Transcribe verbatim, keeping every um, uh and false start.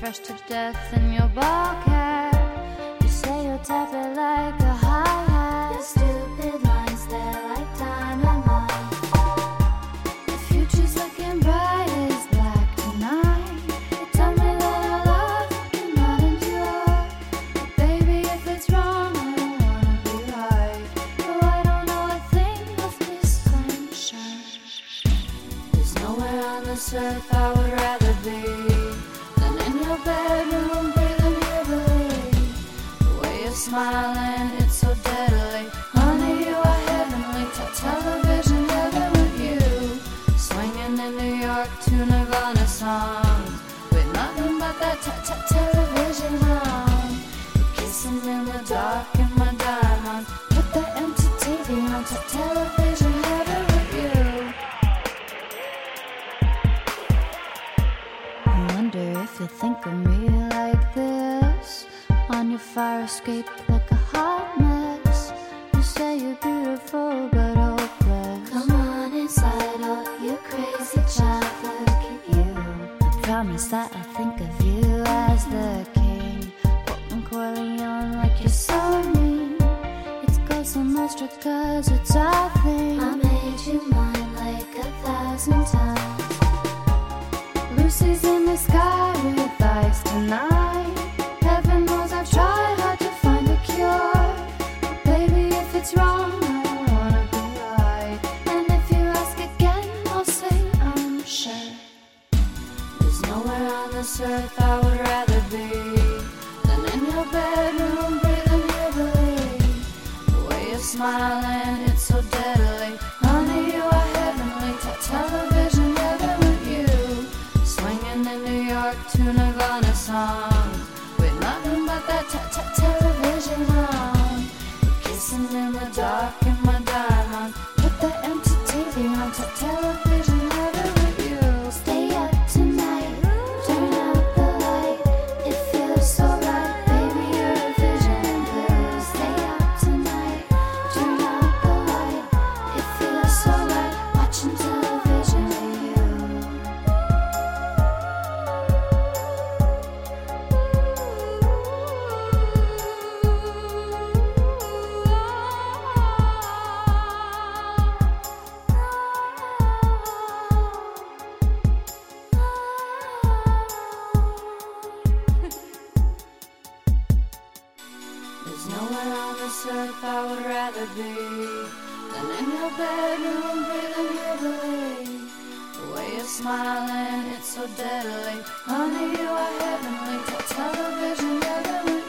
fresh to death in your ball cap. You say you'll tap it like a hi-hat. Your stupid lines, they're like dynamite. The future's looking bright as black tonight. You tell me that our love cannot endure. But baby, if it's wrong, I don't wanna be right. Though I don't know a thing of this sunshine. There's nowhere on this earth I would rather be than in your bedroom, breathing heavily. The way you're smiling, it's so deadly. Honey, you are heavenly. T television heaven with you, swinging in New York to Nirvana songs, with nothing but that t t television on. You're kissing in the dark in my diamonds. Put the empty T V on. T television heaven with you. I wonder if you think of me like this, on your fire escape like a hot mess. You say you're beautiful but hopeless. Come on inside, oh you crazy child, look at you. I promise that I'll think of you as the king, Portland Corleone, like you're so mean. It's Cosa Nostra cause it's our thing. I made you mine like a thousand times. Lucy's in the sky with ice tonight. Heaven knows I've tried hard to find a cure. But baby, if it's wrong, I don't wanna be right. And if you ask again, I'll say I'm sure. There's nowhere on this earth I would rather be than in your bedroom, breathing heavily. The way you're smiling, it's so deadly. Honey, you are heavenly. T television heaven with you, swinging in New York to Nirvana songs, with nothing but that t t television on. You're kissing in the dark in my diamonds. Put the empty T V on. T television heaven with you. Stay up tonight, turn out the light. It feels so right, baby, you're a vision in blue. Stay up tonight, turn out the light. It feels so right, watching television with you. There's nowhere on this earth I would rather be than in your bedroom, breathing heavily. The way you're smiling, it's so deadly. Honey, you are heavenly. T television heaven with